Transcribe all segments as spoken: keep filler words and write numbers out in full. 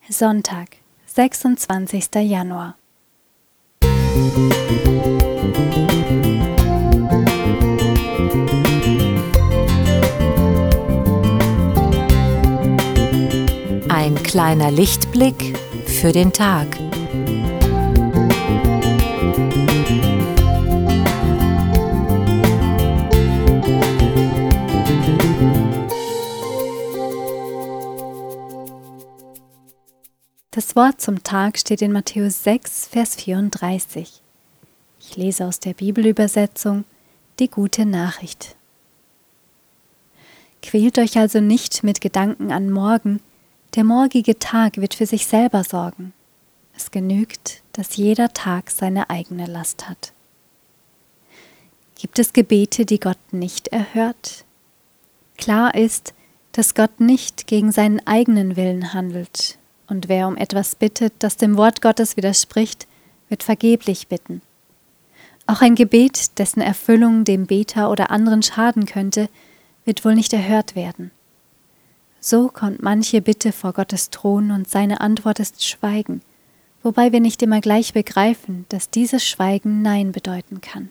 Sonntag, sechsundzwanzigster Januar. Ein kleiner Lichtblick für den Tag. Das Wort zum Tag steht in Matthäus sechs, Vers vierunddreißig. Ich lese aus der Bibelübersetzung die gute Nachricht. Quält euch also nicht mit Gedanken an morgen, der morgige Tag wird für sich selber sorgen. Es genügt, dass jeder Tag seine eigene Last hat. Gibt es Gebete, die Gott nicht erhört? Klar ist, dass Gott nicht gegen seinen eigenen Willen handelt. Und wer um etwas bittet, das dem Wort Gottes widerspricht, wird vergeblich bitten. Auch ein Gebet, dessen Erfüllung dem Beter oder anderen schaden könnte, wird wohl nicht erhört werden. So kommt manche Bitte vor Gottes Thron und seine Antwort ist Schweigen, wobei wir nicht immer gleich begreifen, dass dieses Schweigen Nein bedeuten kann.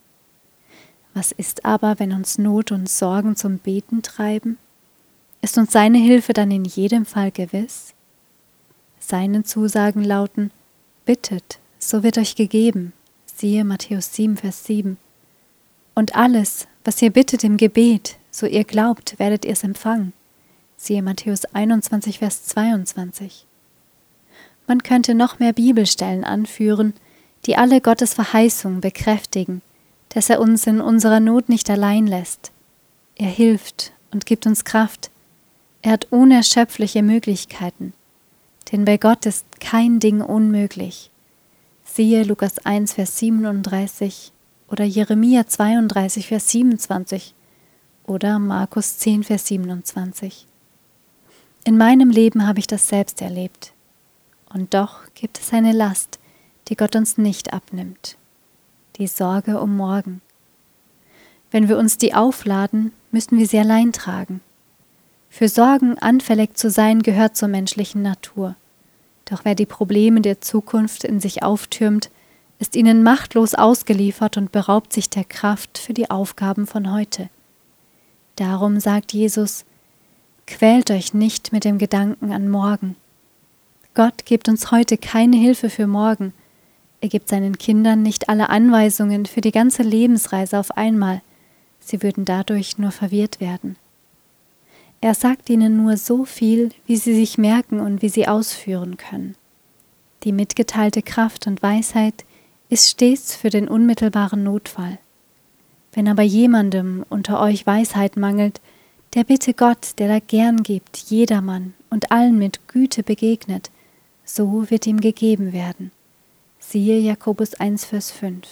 Was ist aber, wenn uns Not und Sorgen zum Beten treiben? Ist uns seine Hilfe dann in jedem Fall gewiss? Seine Zusagen lauten: Bittet, so wird euch gegeben, siehe Matthäus sieben, Vers sieben. Und alles, was ihr bittet im Gebet, so ihr glaubt, werdet ihr es empfangen, siehe Matthäus einundzwanzig, Vers zweiundzwanzig. Man könnte noch mehr Bibelstellen anführen, die alle Gottes Verheißungen bekräftigen, dass er uns in unserer Not nicht allein lässt. Er hilft und gibt uns Kraft. Er hat unerschöpfliche Möglichkeiten. Denn bei Gott ist kein Ding unmöglich. Siehe Lukas eins, Vers siebenunddreißig oder Jeremia zweiunddreißig, Vers siebenundzwanzig oder Markus zehn, Vers siebenundzwanzig. In meinem Leben habe ich das selbst erlebt. Und doch gibt es eine Last, die Gott uns nicht abnimmt. Die Sorge um morgen. Wenn wir uns die aufladen, müssen wir sie allein tragen. Für Sorgen anfällig zu sein, gehört zur menschlichen Natur. Doch wer die Probleme der Zukunft in sich auftürmt, ist ihnen machtlos ausgeliefert und beraubt sich der Kraft für die Aufgaben von heute. Darum sagt Jesus: Quält euch nicht mit dem Gedanken an morgen. Gott gibt uns heute keine Hilfe für morgen. Er gibt seinen Kindern nicht alle Anweisungen für die ganze Lebensreise auf einmal. Sie würden dadurch nur verwirrt werden. Er sagt ihnen nur so viel, wie sie sich merken und wie sie ausführen können. Die mitgeteilte Kraft und Weisheit ist stets für den unmittelbaren Notfall. Wenn aber jemandem unter euch Weisheit mangelt, der bitte Gott, der da gern gibt, jedermann und allen mit Güte begegnet, so wird ihm gegeben werden. Siehe Jakobus eins, Vers fünf.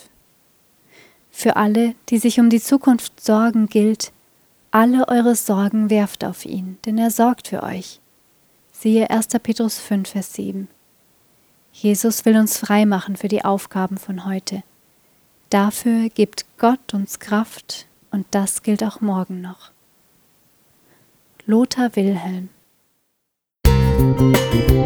Für alle, die sich um die Zukunft sorgen, gilt: Alle eure Sorgen werft auf ihn, denn er sorgt für euch. Siehe erster Petrus fünf, Vers sieben. Jesus will uns frei machen für die Aufgaben von heute. Dafür gibt Gott uns Kraft und das gilt auch morgen noch. Lothar Wilhelm.